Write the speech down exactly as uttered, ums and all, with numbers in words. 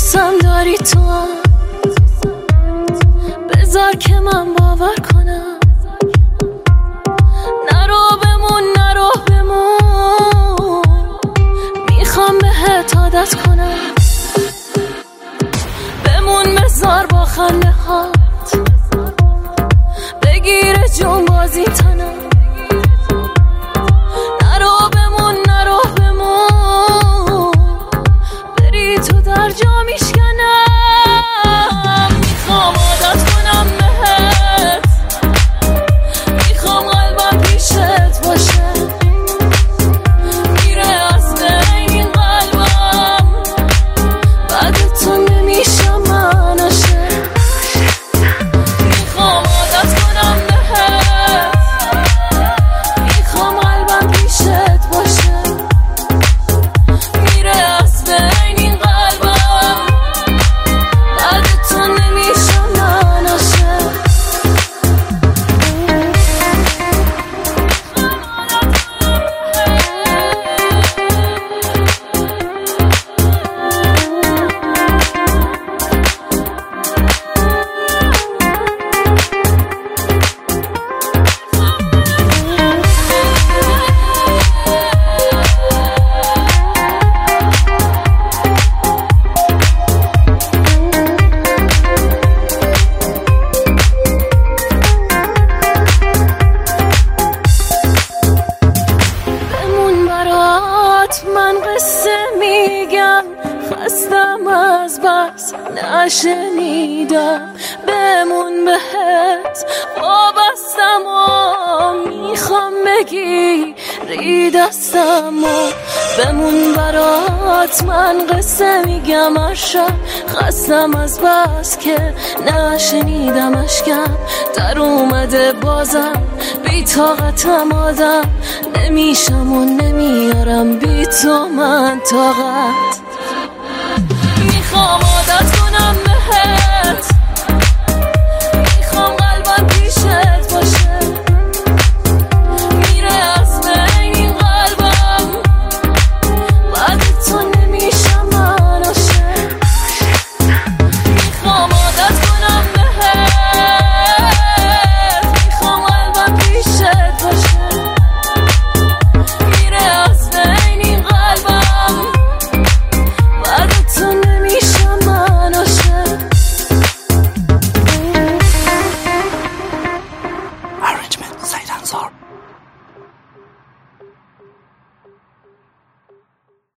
دوستم داری تو هم، بذار که من باور کنم. نرو بمون نرو بمون، میخوام بهت عادت کنم. بمون بذار با خنده هات بگیره جون بازی تنم. نرو بمون نرو بمون، بری تو در جا میشکنم. میخوام عادت کنم بهت، میخوام قلبم پیشت باشه. میره از بین این قلبم، بعد تو نمیشم منشه. میخوام عادت کنم بهت، میخوام قلبم پیشت باشه. میره از بین این قلبم، بعد تو نمیشم منشه. من قصه میگم، خستم از بس نشنیدم. بمون بهت وابستم و میخوام بگیری دستم و بمون برات. من قصه میگم هر شب، خستم از بس که نشنیدم. اشکم در اومده بازم، بی طاقتم آدم نمیشم و نمیارم بی تو من طاقت.